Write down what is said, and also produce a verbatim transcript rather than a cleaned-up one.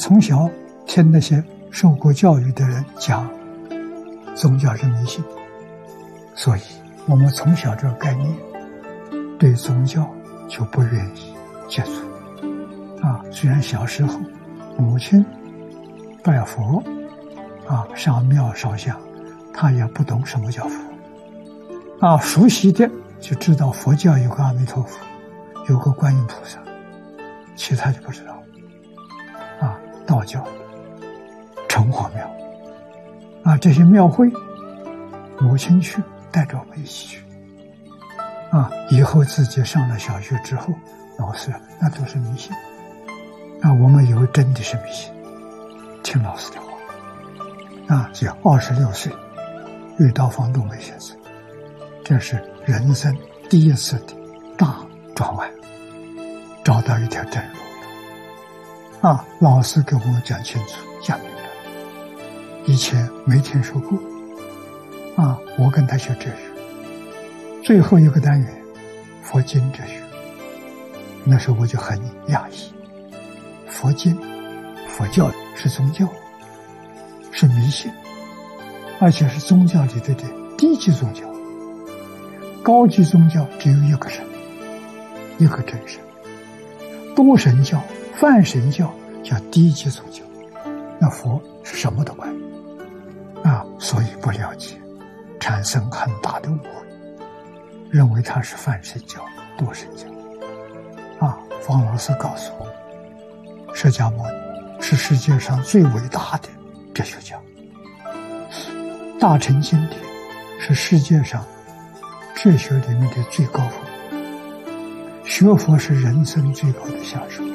从小听那些受过教育的人讲，宗教是迷信，所以我们从小这个概念，对宗教就不愿意接触。啊，虽然小时候母亲拜佛，啊，上庙烧香，他也不懂什么叫佛。啊，熟悉的就知道佛教有个阿弥陀佛，有个观音菩萨，其他就不知道。啊，道教城隍庙，啊，这些庙会，母亲去带着我们一起去。啊，以后自己上了小学之后，老师那都是迷信。啊，我们以为真的是迷信，听老师的话。啊，只要二十六岁遇到房东梅先生，这是人生第一次的大转弯，找到一条正路。啊，老师给我们讲清楚讲明白，以前没听说过。啊，我跟他学哲学，最后一个单元佛经哲学，那时候我就很讶异，佛经佛教是宗教，是迷信，而且是宗教里头的低级宗教。高级宗教只有一个神，一个真神。多神教、泛神教叫低级宗教，那佛是什么都管啊，所以不了解，产生很大的误会，认为它是泛神教、多神教。啊，方老师告诉我，释迦牟尼是世界上最伟大的哲学家，大乘经典是世界上哲学里面的最高峰，学佛是人生最高的享受。